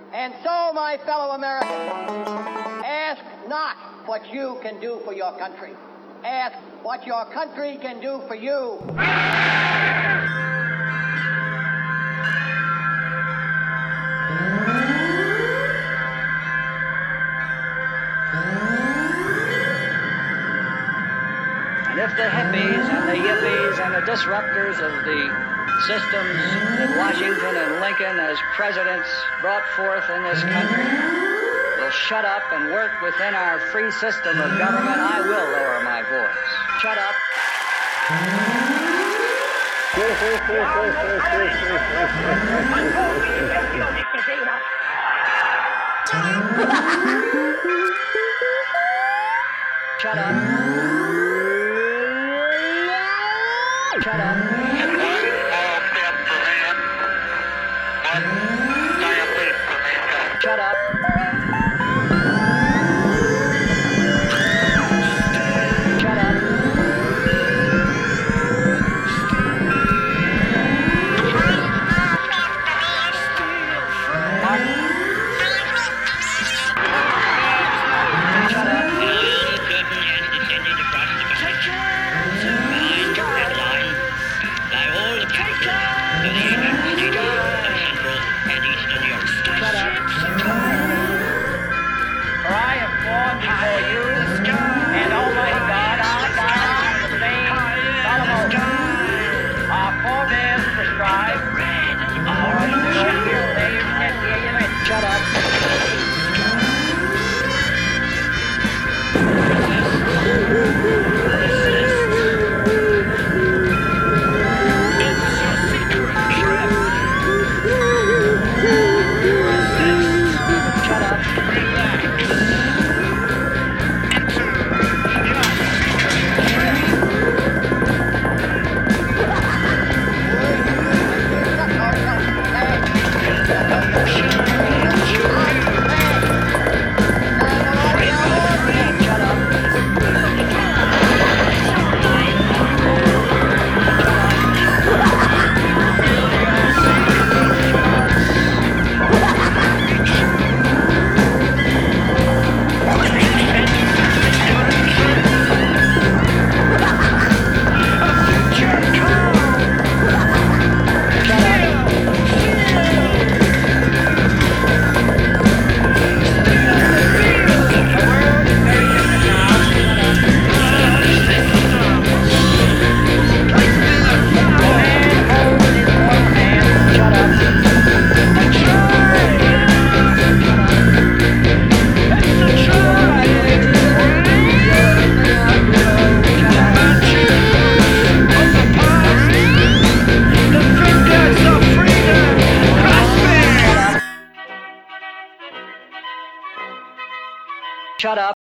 And so, my fellow Americans, ask not what you can do for your country. Ask what your country can do for you. And if the hippies and the yippies and the disruptors of the systems that Washington and Lincoln as presidents brought forth in this country will shut up and work within our free system of government, I will lower my voice. Shut up. Shut up. Shut up. Shut up. Shut up. Shut up. Shut up.